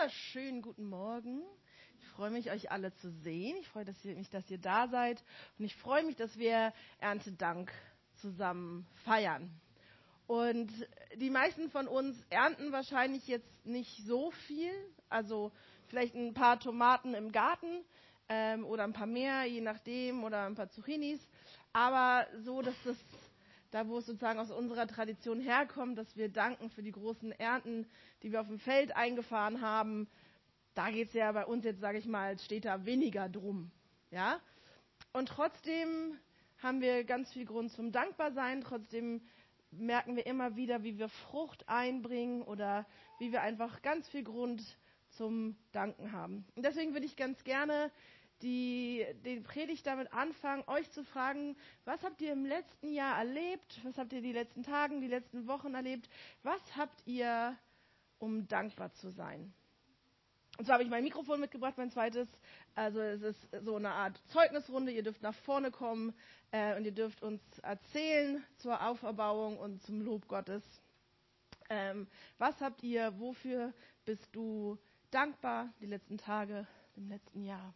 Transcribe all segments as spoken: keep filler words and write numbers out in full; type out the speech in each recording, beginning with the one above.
wunderschönen guten Morgen. Ich freue mich, euch alle zu sehen. Ich freue mich, dass ihr da seid. Und ich freue mich, dass wir Erntedank zusammen feiern. Und die meisten von uns ernten wahrscheinlich jetzt nicht so viel. Also vielleicht ein paar Tomaten im Garten ähm, oder ein paar mehr, je nachdem, oder ein paar Zucchinis. Aber so, dass das, da wo es sozusagen aus unserer Tradition herkommt, dass wir danken für die großen Ernten, die wir auf dem Feld eingefahren haben, da geht es ja bei uns jetzt, sage ich mal, steht da weniger drum. Ja? Und trotzdem haben wir ganz viel Grund zum Dankbarsein. Trotzdem merken wir immer wieder, wie wir Frucht einbringen oder wie wir einfach ganz viel Grund zum Danken haben. Und deswegen würde ich ganz gerne die, die Predigt damit anfangen, euch zu fragen, was habt ihr im letzten Jahr erlebt? Was habt ihr die letzten Tage, die letzten Wochen erlebt? Was habt ihr, um dankbar zu sein? Und zwar habe ich mein Mikrofon mitgebracht, mein zweites. Also es ist so eine Art Zeugnisrunde. Ihr dürft nach vorne kommen äh, und ihr dürft uns erzählen zur Auferbauung und zum Lob Gottes. Ähm, was habt ihr, wofür bist du dankbar die letzten Tage, im letzten Jahr?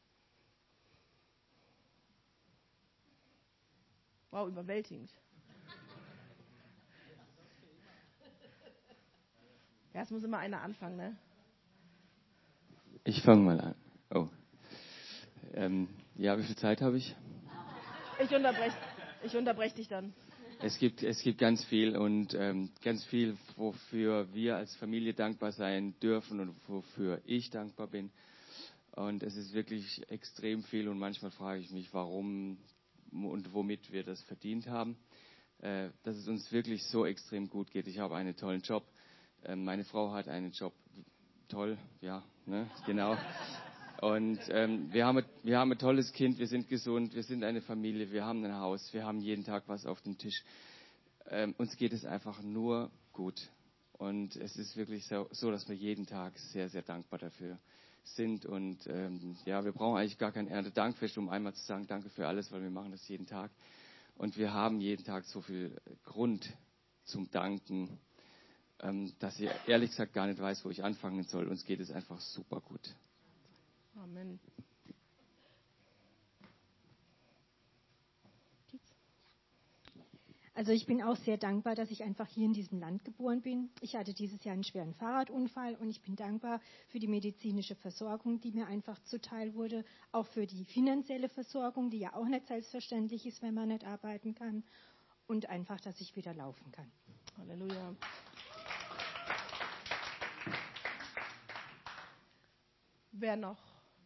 Wow, überwältigend. Ja, es muss immer einer anfangen, ne? Ich fange mal an. Oh. Ähm, ja, wie viel Zeit habe ich? Ich unterbreche ich unterbrech dich dann. Es gibt, es gibt ganz viel und ähm, ganz viel, wofür wir als Familie dankbar sein dürfen und wofür ich dankbar bin. Und es ist wirklich extrem viel und manchmal frage ich mich, warum und womit wir das verdient haben. Äh, dass es uns wirklich so extrem gut geht. Ich habe einen tollen Job. Äh, meine Frau hat einen Job. Toll, ja, ne, genau. Und ähm, wir haben, wir haben ein tolles Kind, wir sind gesund, wir sind eine Familie, wir haben ein Haus, wir haben jeden Tag was auf dem Tisch. Ähm, uns geht es einfach nur gut. Und es ist wirklich so, so, dass wir jeden Tag sehr, sehr dankbar dafür sind. Und ähm, ja, wir brauchen eigentlich gar kein Erntedankfest, um einmal zu sagen, danke für alles, weil wir machen das jeden Tag. Und wir haben jeden Tag so viel Grund zum Danken, dass ich ehrlich gesagt gar nicht weiß, wo ich anfangen soll. Uns geht es einfach super gut. Amen. Also ich bin auch sehr dankbar, dass ich einfach hier in diesem Land geboren bin. Ich hatte dieses Jahr einen schweren Fahrradunfall und ich bin dankbar für die medizinische Versorgung, die mir einfach zuteil wurde. Auch für die finanzielle Versorgung, die ja auch nicht selbstverständlich ist, wenn man nicht arbeiten kann. Und einfach, dass ich wieder laufen kann. Halleluja. Wer noch?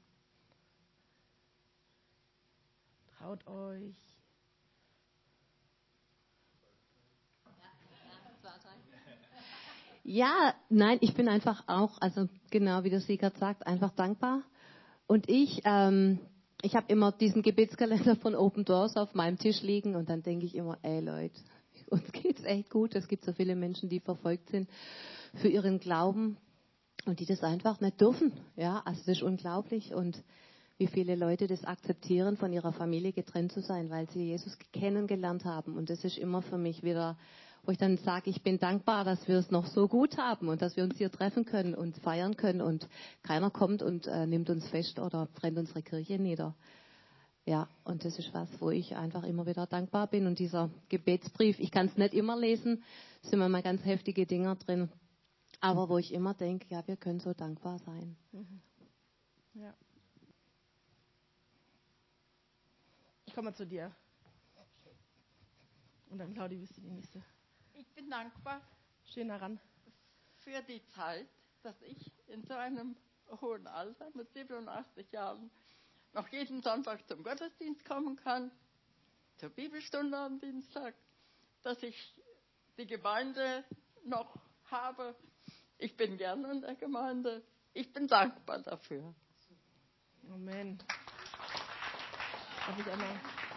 Traut euch. Ja, nein, ich bin einfach auch, also genau wie der Sigurd sagt, einfach dankbar. Und ich, ähm, ich habe immer diesen Gebetskalender von Open Doors auf meinem Tisch liegen und dann denke ich immer, ey Leute, uns geht's echt gut. Es gibt so viele Menschen, die verfolgt sind für ihren Glauben und die das einfach nicht dürfen. Ja, also das ist unglaublich und wie viele Leute das akzeptieren, von ihrer Familie getrennt zu sein, weil sie Jesus kennengelernt haben. Und das ist immer für mich wieder, wo ich dann sage, ich bin dankbar, dass wir es noch so gut haben und dass wir uns hier treffen können und feiern können und keiner kommt und äh, nimmt uns fest oder brennt unsere Kirche nieder. Ja, und das ist was, wo ich einfach immer wieder dankbar bin. Und dieser Gebetsbrief, ich kann es nicht immer lesen, es sind immer ganz heftige Dinger drin, aber wo ich immer denke, ja, wir können so dankbar sein. Mhm. Ja. Ich komme mal zu dir. Und dann, Claudi, bist du die Nächste. Ich bin dankbar Schön daran. für die Zeit, dass ich in so einem hohen Alter mit siebenundachtzig Jahren noch jeden Sonntag zum Gottesdienst kommen kann, zur Bibelstunde am Dienstag, dass ich die Gemeinde noch habe. Ich bin gern in der Gemeinde. Ich bin dankbar dafür. Amen. Darf ich einmal?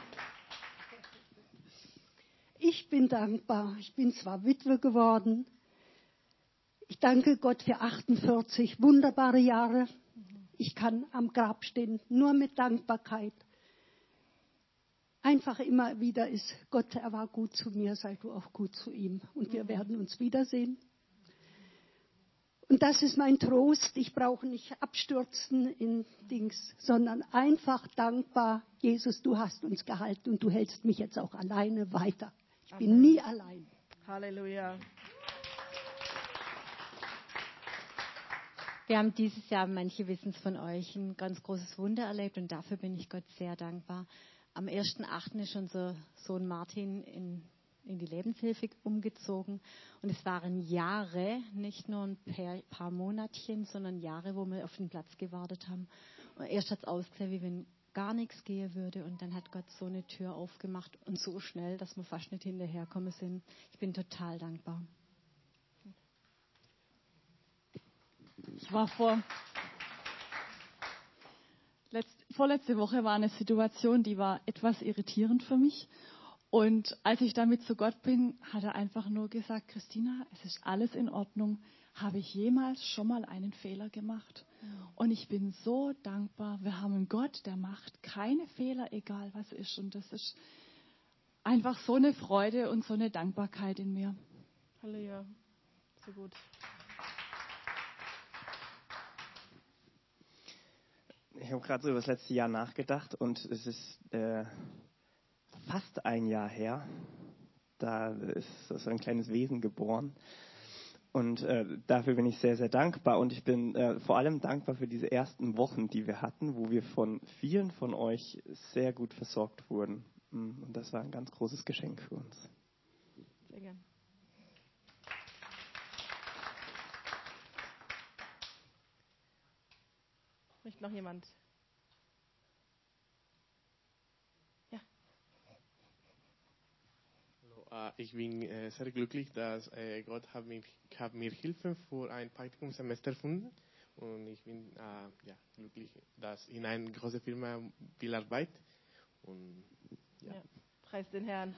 Ich bin dankbar. Ich bin zwar Witwe geworden. Ich danke Gott für achtundvierzig wunderbare Jahre. Ich kann am Grab stehen, nur mit Dankbarkeit. Einfach immer wieder ist, Gott, er war gut zu mir, sei du auch gut zu ihm. Und wir werden uns wiedersehen. Und das ist mein Trost. Ich brauche nicht abstürzen in Dings, sondern einfach dankbar. Jesus, du hast uns gehalten und du hältst mich jetzt auch alleine weiter. Ich bin Amen. nie allein. Halleluja. Wir haben dieses Jahr, manche wissen es von euch, ein ganz großes Wunder erlebt und dafür bin ich Gott sehr dankbar. Am ersten achten ist unser Sohn Martin in, in die Lebenshilfe umgezogen und es waren Jahre, nicht nur ein paar, paar Monatchen, sondern Jahre, wo wir auf den Platz gewartet haben. Und erst hat es ausgesehen, wie wenn gar nichts gehen würde und dann hat Gott so eine Tür aufgemacht und so schnell, dass wir fast nicht hinterherkommen sind. Ich bin total dankbar. Ich war vor, letzt, vorletzte Woche war eine Situation, die war etwas irritierend für mich. Und als ich damit zu Gott bin, hat er einfach nur gesagt, Christina, es ist alles in Ordnung. Habe ich jemals schon mal einen Fehler gemacht? Und ich bin so dankbar. Wir haben einen Gott, der macht keine Fehler, egal was ist. Und das ist einfach so eine Freude und so eine Dankbarkeit in mir. Halleluja. So gut. Ich habe gerade so über das letzte Jahr nachgedacht und es ist äh, fast ein Jahr her. Da ist so ein kleines Wesen geboren. Und äh, dafür bin ich sehr, sehr dankbar. Und ich bin äh, vor allem dankbar für diese ersten Wochen, die wir hatten, wo wir von vielen von euch sehr gut versorgt wurden. Und das war ein ganz großes Geschenk für uns. Sehr gern. Möchte noch jemand? Ja. Hallo, äh, ich bin äh, sehr glücklich, dass äh, Gott hat mich, hat mir Hilfe für ein Praktikumssemester gefunden. Und ich bin äh, ja, glücklich, dass in einer großen Firma viel Arbeit. Und, ja. Ja, preis den Herrn.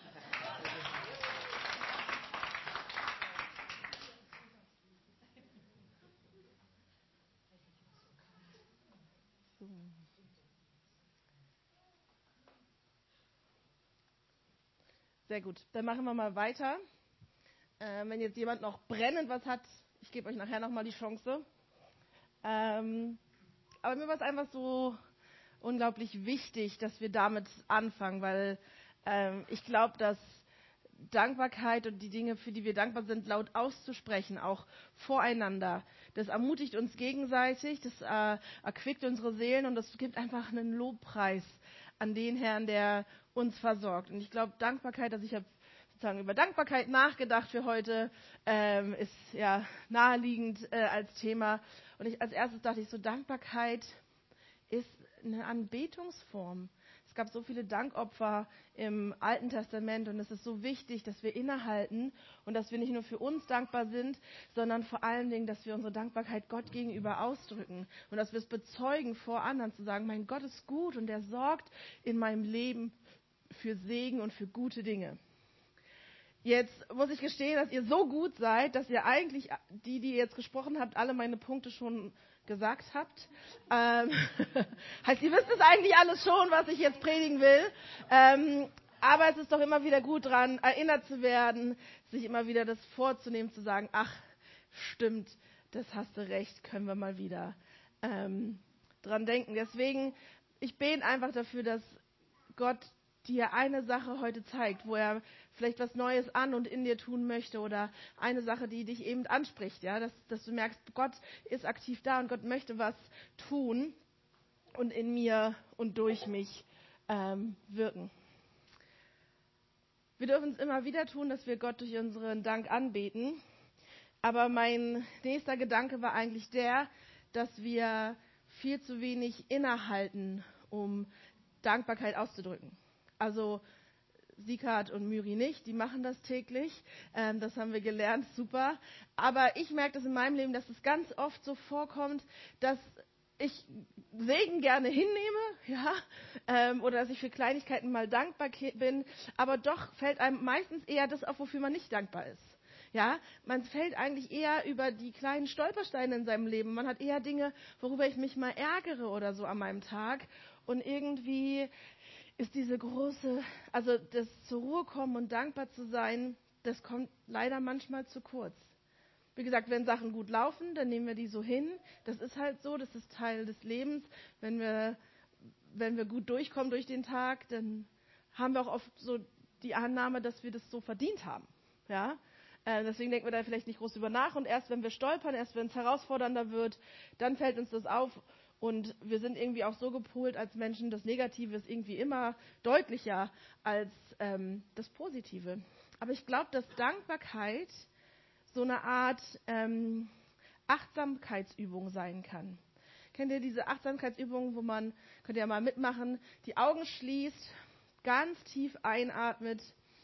Sehr gut, dann machen wir mal weiter. Äh, wenn jetzt jemand noch brennend was hat, ich gebe euch nachher nochmal die Chance. Ähm, aber mir war es einfach so unglaublich wichtig, dass wir damit anfangen, weil ähm, ich glaube, dass Dankbarkeit und die Dinge, für die wir dankbar sind, laut auszusprechen, auch voreinander, das ermutigt uns gegenseitig, das äh, erquickt unsere Seelen und das gibt einfach einen Lobpreis an den Herrn, der uns versorgt. Und ich glaube, Dankbarkeit, also ich habe sozusagen über Dankbarkeit nachgedacht für heute, ähm, ist ja naheliegend äh, als Thema. Und ich, als erstes dachte ich so, Dankbarkeit ist eine Anbetungsform. Es gab so viele Dankopfer im Alten Testament und es ist so wichtig, dass wir innehalten und dass wir nicht nur für uns dankbar sind, sondern vor allen Dingen, dass wir unsere Dankbarkeit Gott gegenüber ausdrücken und dass wir es bezeugen vor anderen, zu sagen, mein Gott ist gut und er sorgt in meinem Leben für Segen und für gute Dinge. Jetzt muss ich gestehen, dass ihr so gut seid, dass ihr eigentlich, die, die ihr jetzt gesprochen habt, alle meine Punkte schon gesagt habt. Ähm, heißt, ihr wisst es eigentlich alles schon, was ich jetzt predigen will. Ähm, aber es ist doch immer wieder gut dran, erinnert zu werden, sich immer wieder das vorzunehmen, zu sagen, ach, stimmt, das hast du recht, können wir mal wieder ähm, dran denken. Deswegen, ich bete einfach dafür, dass Gott dir eine Sache heute zeigt, wo er vielleicht was Neues an und in dir tun möchte oder eine Sache, die dich eben anspricht, ja, dass, dass du merkst, Gott ist aktiv da und Gott möchte was tun und in mir und durch mich ähm, wirken. Wir dürfen es immer wieder tun, dass wir Gott durch unseren Dank anbeten, aber mein nächster Gedanke war eigentlich der, dass wir viel zu wenig innehalten, um Dankbarkeit auszudrücken. Also Sieghard und Müri nicht, die machen das täglich, ähm, das haben wir gelernt, super. Aber ich merke das in meinem Leben, dass es ganz oft so vorkommt, dass ich Segen gerne hinnehme, ja, ähm, oder dass ich für Kleinigkeiten mal dankbar bin, aber doch fällt einem meistens eher das auf, wofür man nicht dankbar ist. Ja, man fällt eigentlich eher über die kleinen Stolpersteine in seinem Leben. Man hat eher Dinge, worüber ich mich mal ärgere oder so an meinem Tag. Und irgendwie ist diese große, also das zur Ruhe kommen und dankbar zu sein, das kommt leider manchmal zu kurz. Wie gesagt, wenn Sachen gut laufen, dann nehmen wir die so hin. Das ist halt so, das ist Teil des Lebens. Wenn wir, wenn wir gut durchkommen durch den Tag, dann haben wir auch oft so die Annahme, dass wir das so verdient haben. Ja? Äh, deswegen denken wir da vielleicht nicht groß drüber nach. Und erst wenn wir stolpern, erst wenn es herausfordernder wird, dann fällt uns das auf. Und wir sind irgendwie auch so gepolt als Menschen, das Negative ist irgendwie immer deutlicher als ähm, das Positive. Aber ich glaube, dass Dankbarkeit so eine Art ähm, Achtsamkeitsübung sein kann. Kennt ihr diese Achtsamkeitsübung, wo man, könnt ihr ja mal mitmachen, die Augen schließt, ganz tief einatmet,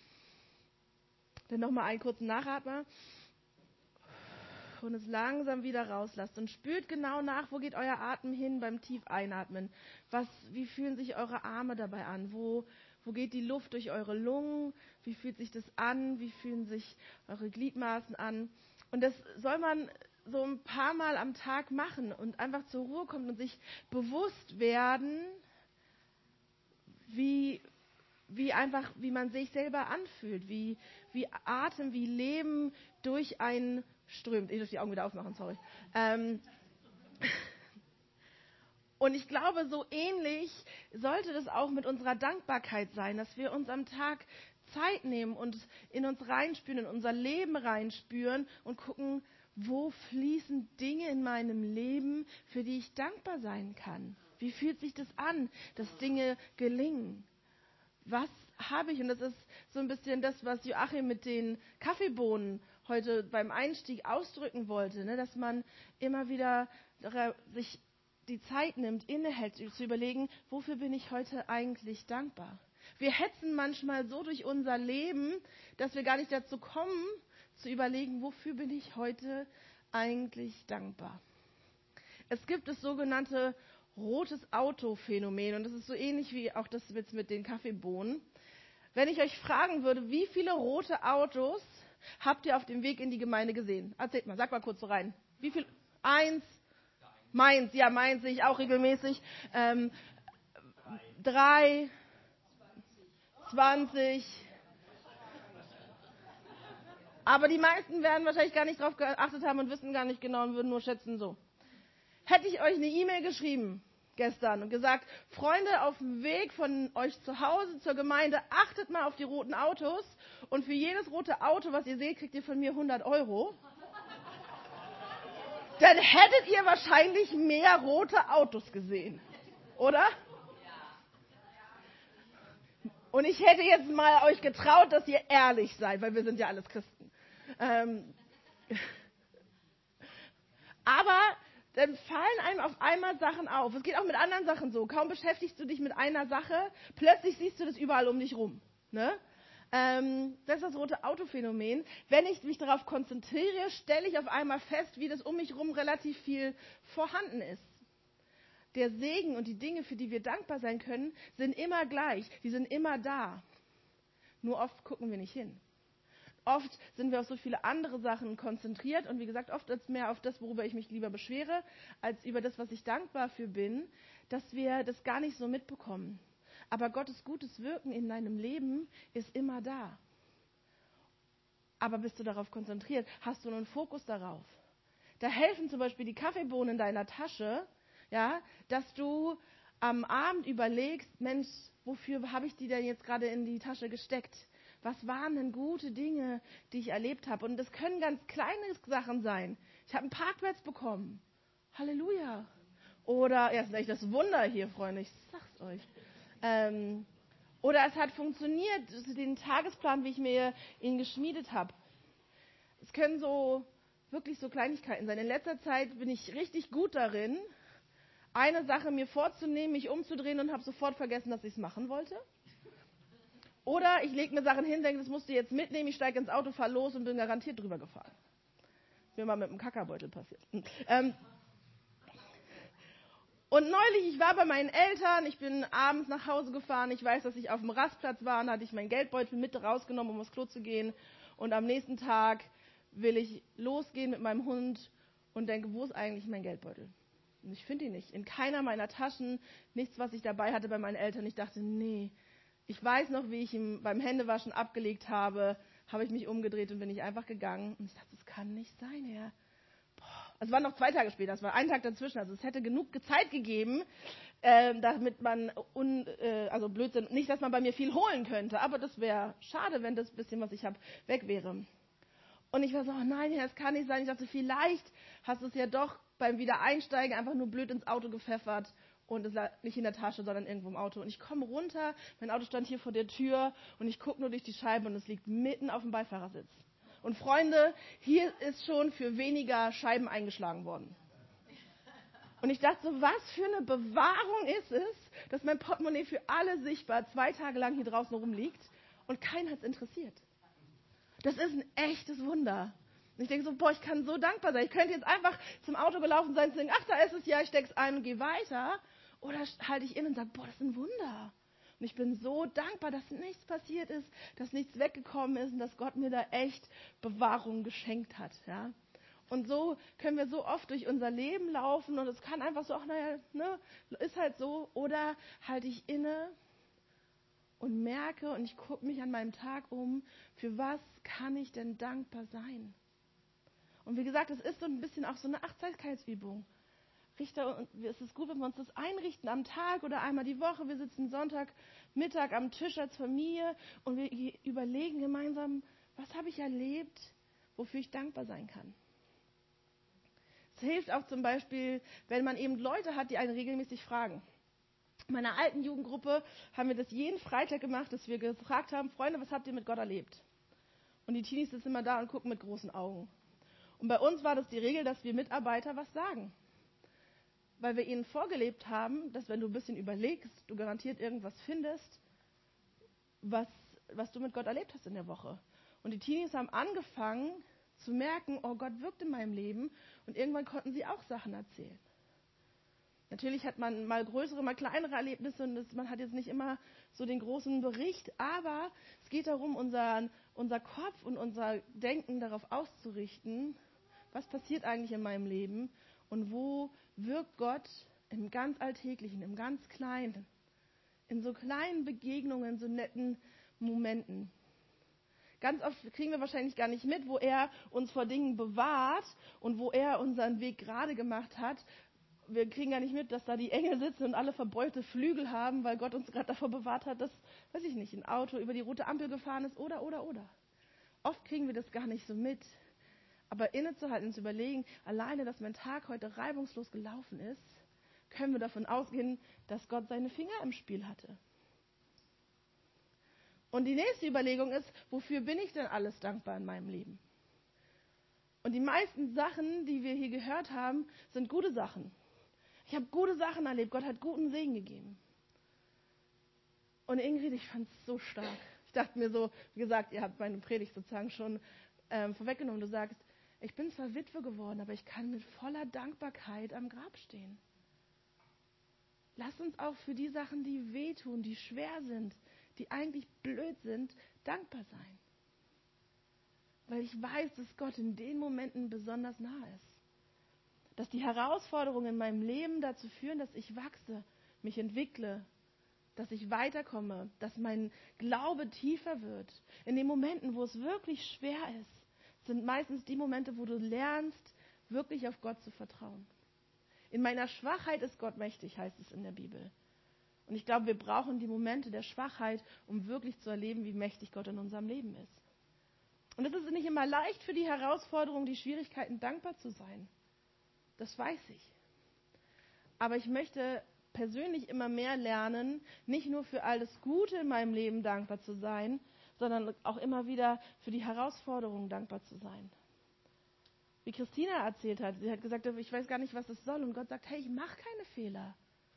dann nochmal einen kurzen Nachatmer und es langsam wieder rauslasst und spürt genau nach, wo geht euer Atem hin beim tief einatmen. Was, wie fühlen sich eure Arme dabei an? Wo, wo geht die Luft durch eure Lungen? Wie fühlt sich das an? Wie fühlen sich eure Gliedmaßen an? Und das soll man so ein paar Mal am Tag machen und einfach zur Ruhe kommen und sich bewusst werden, wie, wie einfach, wie man sich selber anfühlt, wie, wie Atem, wie Leben durch einen strömt. Ich darf die Augen wieder aufmachen, sorry. Ähm, Und ich glaube, so ähnlich sollte das auch mit unserer Dankbarkeit sein, dass wir uns am Tag Zeit nehmen und in uns reinspüren, in unser Leben reinspüren und gucken, wo fließen Dinge in meinem Leben, für die ich dankbar sein kann. Wie fühlt sich das an, dass Dinge gelingen? Was habe ich? Und das ist so ein bisschen das, was Joachim mit den Kaffeebohnen heute beim Einstieg ausdrücken wollte, ne? Dass man immer wieder sich die Zeit nimmt, innehält, zu überlegen, wofür bin ich heute eigentlich dankbar? Wir hetzen manchmal so durch unser Leben, dass wir gar nicht dazu kommen, zu überlegen, wofür bin ich heute eigentlich dankbar? Es gibt das sogenannte rotes Auto-Phänomen und das ist so ähnlich wie auch das jetzt mit den Kaffeebohnen. Wenn ich euch fragen würde, wie viele rote Autos habt ihr auf dem Weg in die Gemeinde gesehen? Erzählt mal, sag mal kurz so rein. Wie viel? Eins? Mainz, ja, Mainz sehe ich auch regelmäßig. Ähm, drei, zwanzig. Aber die meisten werden wahrscheinlich gar nicht drauf geachtet haben und wissen gar nicht genau und würden nur schätzen so. Hätte ich euch eine E-Mail geschrieben gestern und gesagt, Freunde, auf dem Weg von euch zu Hause zur Gemeinde, achtet mal auf die roten Autos und für jedes rote Auto, was ihr seht, kriegt ihr von mir hundert Euro. Dann hättet ihr wahrscheinlich mehr rote Autos gesehen, oder? Und ich hätte jetzt mal euch getraut, dass ihr ehrlich seid, weil wir sind ja alles Christen. Ähm Aber dann fallen einem auf einmal Sachen auf. Es geht auch mit anderen Sachen so. Kaum beschäftigst du dich mit einer Sache, plötzlich siehst du das überall um dich rum. Ne? Ähm, das ist das rote Auto-Phänomen. Wenn ich mich darauf konzentriere, stelle ich auf einmal fest, wie das um mich herum relativ viel vorhanden ist. Der Segen und die Dinge, für die wir dankbar sein können, sind immer gleich. Die sind immer da. Nur oft gucken wir nicht hin. Oft sind wir auf so viele andere Sachen konzentriert und wie gesagt, oft ist mehr auf das, worüber ich mich lieber beschwere, als über das, was ich dankbar für bin, dass wir das gar nicht so mitbekommen. Aber Gottes gutes Wirken in deinem Leben ist immer da. Aber bist du darauf konzentriert? Hast du einen Fokus darauf? Da helfen zum Beispiel die Kaffeebohnen in deiner Tasche, ja, dass du am Abend überlegst, Mensch, wofür habe ich die denn jetzt gerade in die Tasche gesteckt? Was waren denn gute Dinge, die ich erlebt habe? Und das können ganz kleine Sachen sein. Ich habe einen Parkplatz bekommen. Halleluja. Oder, ja, das ist echt das Wunder hier, Freunde, ich sag's euch. Ähm, oder es hat funktioniert, den Tagesplan, wie ich mir ihn geschmiedet habe. Es können so wirklich so Kleinigkeiten sein. In letzter Zeit bin ich richtig gut darin, eine Sache mir vorzunehmen, mich umzudrehen und habe sofort vergessen, dass ich es machen wollte. Oder ich lege mir Sachen hin, denke, das musst du jetzt mitnehmen, ich steige ins Auto, fahre los und bin garantiert drüber gefahren. Das ist mir mal mit einem Kackerbeutel passiert. Ähm, Und neulich, ich war bei meinen Eltern, ich bin abends nach Hause gefahren, ich weiß, dass ich auf dem Rastplatz war, und da hatte ich meinen Geldbeutel mit rausgenommen, um aufs Klo zu gehen. Und am nächsten Tag will ich losgehen mit meinem Hund und denke, wo ist eigentlich mein Geldbeutel? Und ich finde ihn nicht. In keiner meiner Taschen, nichts, was ich dabei hatte bei meinen Eltern. Ich dachte, nee, ich weiß noch, wie ich ihn beim Händewaschen abgelegt habe, habe ich mich umgedreht und bin ich einfach gegangen. Und ich dachte, das kann nicht sein, Herr. Boah. Also es war noch zwei Tage später, es war ein Tag dazwischen. Also es hätte genug Zeit gegeben, äh, damit man, un, äh, also Blödsinn, nicht, dass man bei mir viel holen könnte. Aber das wäre schade, wenn das bisschen, was ich habe, weg wäre. Und ich war so, oh nein, Herr, das kann nicht sein. Ich dachte, vielleicht hast du es ja doch beim Wiedereinsteigen einfach nur blöd ins Auto gepfeffert. Und es lag nicht in der Tasche, sondern irgendwo im Auto. Und ich komme runter, mein Auto stand hier vor der Tür und ich gucke nur durch die Scheibe und es liegt mitten auf dem Beifahrersitz. Und Freunde, hier ist schon für weniger Scheiben eingeschlagen worden. Und ich dachte so, was für eine Bewahrung ist es, dass mein Portemonnaie für alle sichtbar zwei Tage lang hier draußen rumliegt und keinen hat es interessiert. Das ist ein echtes Wunder. Und ich denke so, boah, ich kann so dankbar sein. Ich könnte jetzt einfach zum Auto gelaufen sein und denken, ach, da ist es ja, ich steck's ein und gehe weiter. Oder halte ich inne und sage, boah, das ist ein Wunder. Und ich bin so dankbar, dass nichts passiert ist, dass nichts weggekommen ist und dass Gott mir da echt Bewahrung geschenkt hat. Ja? Und so können wir so oft durch unser Leben laufen und es kann einfach so, ach naja, ne, ist halt so. Oder halte ich inne und merke und ich gucke mich an meinem Tag um, für was kann ich denn dankbar sein? Und wie gesagt, es ist so ein bisschen auch so eine Achtsamkeitsübung. Richter, es ist gut, wenn wir uns das einrichten am Tag oder einmal die Woche. Wir sitzen Sonntagmittag am Tisch als Familie und wir überlegen gemeinsam, was habe ich erlebt, wofür ich dankbar sein kann. Es hilft auch zum Beispiel, wenn man eben Leute hat, die einen regelmäßig fragen. In meiner alten Jugendgruppe haben wir das jeden Freitag gemacht, dass wir gefragt haben, Freunde, was habt ihr mit Gott erlebt? Und die Teenies sitzen immer da und gucken mit großen Augen. Und bei uns war das die Regel, dass wir Mitarbeiter was sagen. Weil wir ihnen vorgelebt haben, dass wenn du ein bisschen überlegst, du garantiert irgendwas findest, was, was du mit Gott erlebt hast in der Woche. Und die Teenies haben angefangen zu merken, oh, Gott wirkt in meinem Leben. Und irgendwann konnten sie auch Sachen erzählen. Natürlich hat man mal größere, mal kleinere Erlebnisse und das, man hat jetzt nicht immer so den großen Bericht, aber es geht darum, unser, unser Kopf und unser Denken darauf auszurichten, was passiert eigentlich in meinem Leben und wo wirkt Gott im ganz Alltäglichen, im ganz Kleinen, in so kleinen Begegnungen, so netten Momenten. Ganz oft kriegen wir wahrscheinlich gar nicht mit, wo er uns vor Dingen bewahrt und wo er unseren Weg gerade gemacht hat. Wir kriegen gar nicht mit, dass da die Engel sitzen und alle verbeulte Flügel haben, weil Gott uns gerade davor bewahrt hat, dass, weiß ich nicht, ein Auto über die rote Ampel gefahren ist oder, oder, oder. Oft kriegen wir das gar nicht so mit. Aber innezuhalten und zu überlegen, alleine, dass mein Tag heute reibungslos gelaufen ist, können wir davon ausgehen, dass Gott seine Finger im Spiel hatte. Und die nächste Überlegung ist, wofür bin ich denn alles dankbar in meinem Leben? Und die meisten Sachen, die wir hier gehört haben, sind gute Sachen. Ich habe gute Sachen erlebt. Gott hat guten Segen gegeben. Und Ingrid, ich fand es so stark. Ich dachte mir so, wie gesagt, ihr habt meine Predigt sozusagen schon ähm, vorweggenommen. Du sagst, ich bin zwar Witwe geworden, aber ich kann mit voller Dankbarkeit am Grab stehen. Lass uns auch für die Sachen, die wehtun, die schwer sind, die eigentlich blöd sind, dankbar sein. Weil ich weiß, dass Gott in den Momenten besonders nah ist. Dass die Herausforderungen in meinem Leben dazu führen, dass ich wachse, mich entwickle, dass ich weiterkomme, dass mein Glaube tiefer wird. In den Momenten, wo es wirklich schwer ist, sind meistens die Momente, wo du lernst, wirklich auf Gott zu vertrauen. In meiner Schwachheit ist Gott mächtig, heißt es in der Bibel. Und ich glaube, wir brauchen die Momente der Schwachheit, um wirklich zu erleben, wie mächtig Gott in unserem Leben ist. Und es ist nicht immer leicht für die Herausforderungen, die Schwierigkeiten dankbar zu sein. Das weiß ich. Aber ich möchte persönlich immer mehr lernen, nicht nur für alles Gute in meinem Leben dankbar zu sein, sondern auch immer wieder für die Herausforderungen dankbar zu sein. Wie Christina erzählt hat, sie hat gesagt, ich weiß gar nicht, was es soll. Und Gott sagt, hey, ich mache keine Fehler.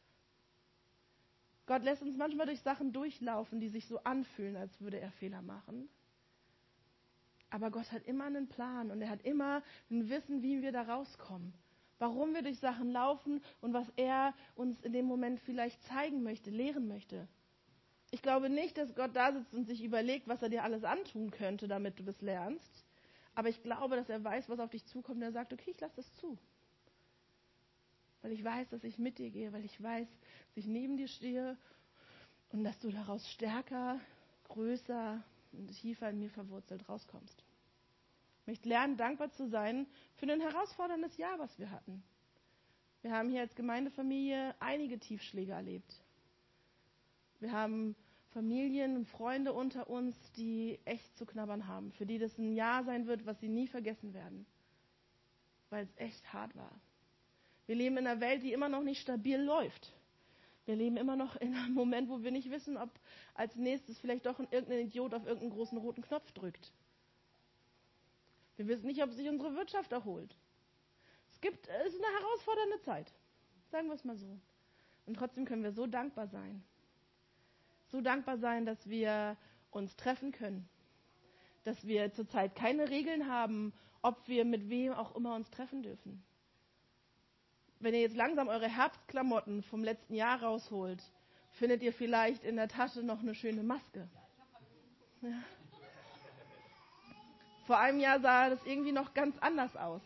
Gott lässt uns manchmal durch Sachen durchlaufen, die sich so anfühlen, als würde er Fehler machen. Aber Gott hat immer einen Plan und er hat immer ein Wissen, wie wir da rauskommen. Warum wir durch Sachen laufen und was er uns in dem Moment vielleicht zeigen möchte, lehren möchte. Ich glaube nicht, dass Gott da sitzt und sich überlegt, was er dir alles antun könnte, damit du das lernst. Aber ich glaube, dass er weiß, was auf dich zukommt und er sagt, okay, ich lasse das zu. Weil ich weiß, dass ich mit dir gehe, weil ich weiß, dass ich neben dir stehe und dass du daraus stärker, größer und tiefer in mir verwurzelt rauskommst. Ich möchte lernen, dankbar zu sein für ein herausforderndes Jahr, was wir hatten. Wir haben hier als Gemeindefamilie einige Tiefschläge erlebt. Wir haben Familien und Freunde unter uns, die echt zu knabbern haben, für die das ein Jahr sein wird, was sie nie vergessen werden, weil es echt hart war. Wir leben in einer Welt, die immer noch nicht stabil läuft. Wir leben immer noch in einem Moment, wo wir nicht wissen, ob als nächstes vielleicht doch irgendein Idiot auf irgendeinen großen roten Knopf drückt. Wir wissen nicht, ob sich unsere Wirtschaft erholt. Es gibt, es ist eine herausfordernde Zeit, sagen wir es mal so. Und trotzdem können wir so dankbar sein. So dankbar sein, dass wir uns treffen können. Dass wir zurzeit keine Regeln haben, ob wir mit wem auch immer uns treffen dürfen. Wenn ihr jetzt langsam eure Herbstklamotten vom letzten Jahr rausholt, findet ihr vielleicht in der Tasche noch eine schöne Maske. Ja. Vor einem Jahr sah das irgendwie noch ganz anders aus.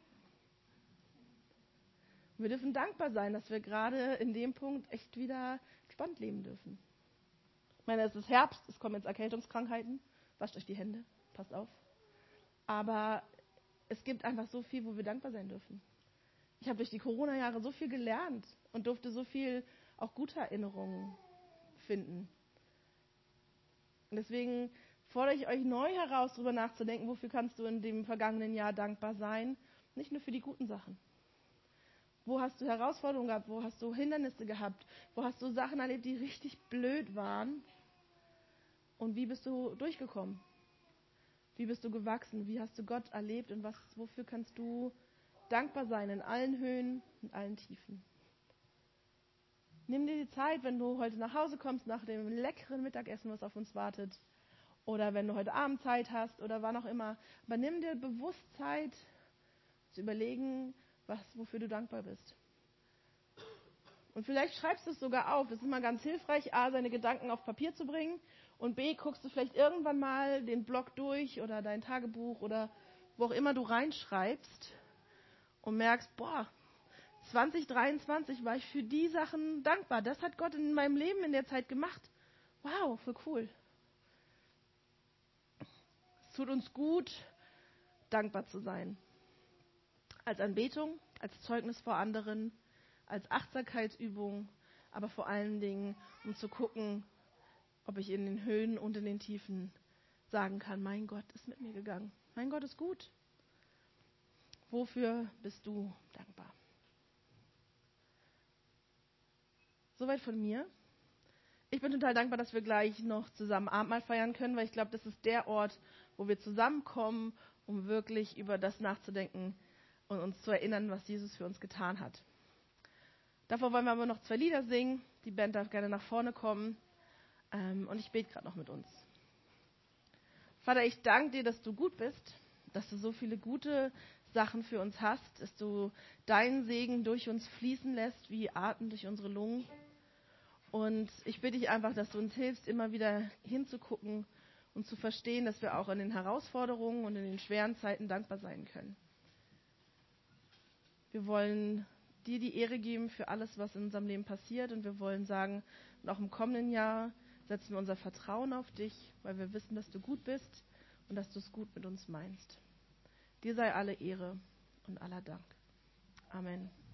Wir dürfen dankbar sein, dass wir gerade in dem Punkt echt wieder entspannt leben dürfen. Ich meine, es ist Herbst, es kommen jetzt Erkältungskrankheiten. Wascht euch die Hände, passt auf. Aber es gibt einfach so viel, wo wir dankbar sein dürfen. Ich habe durch die Corona-Jahre so viel gelernt und durfte so viel auch gute Erinnerungen finden. Und deswegen fordere ich euch neu heraus, darüber nachzudenken, wofür kannst du in dem vergangenen Jahr dankbar sein, nicht nur für die guten Sachen. Wo hast du Herausforderungen gehabt, wo hast du Hindernisse gehabt, wo hast du Sachen erlebt, die richtig blöd waren und wie bist du durchgekommen? Wie bist du gewachsen? Wie hast du Gott erlebt und was, wofür kannst du dankbar sein in allen Höhen und allen Tiefen? Nimm dir die Zeit, wenn du heute nach Hause kommst, nach dem leckeren Mittagessen, was auf uns wartet, oder wenn du heute Abend Zeit hast oder wann auch immer. Aber nimm dir bewusst Zeit, zu überlegen, was, wofür du dankbar bist. Und vielleicht schreibst du es sogar auf. Das ist immer ganz hilfreich, A, seine Gedanken auf Papier zu bringen und B, guckst du vielleicht irgendwann mal den Blog durch oder dein Tagebuch oder wo auch immer du reinschreibst und merkst, boah, zwanzig dreiundzwanzig war ich für die Sachen dankbar. Das hat Gott in meinem Leben in der Zeit gemacht. Wow, voll cool. Es tut uns gut, dankbar zu sein. Als Anbetung, als Zeugnis vor anderen, als Achtsamkeitsübung, aber vor allen Dingen, um zu gucken, ob ich in den Höhen und in den Tiefen sagen kann, mein Gott ist mit mir gegangen. Mein Gott ist gut. Wofür bist du dankbar? Soweit von mir. Ich bin total dankbar, dass wir gleich noch zusammen Abendmahl feiern können, weil ich glaube, das ist der Ort, wo wir zusammenkommen, um wirklich über das nachzudenken und uns zu erinnern, was Jesus für uns getan hat. Davor wollen wir aber noch zwei Lieder singen. Die Band darf gerne nach vorne kommen. Ähm, und ich bete gerade noch mit uns. Vater, ich danke dir, dass du gut bist, dass du so viele gute Sachen für uns hast, dass du deinen Segen durch uns fließen lässt, wie Atem durch unsere Lungen. Und ich bitte dich einfach, dass du uns hilfst, immer wieder hinzugucken und zu verstehen, dass wir auch in den Herausforderungen und in den schweren Zeiten dankbar sein können. Wir wollen dir die Ehre geben für alles, was in unserem Leben passiert. Und wir wollen sagen, und auch im kommenden Jahr setzen wir unser Vertrauen auf dich, weil wir wissen, dass du gut bist und dass du es gut mit uns meinst. Dir sei alle Ehre und aller Dank. Amen.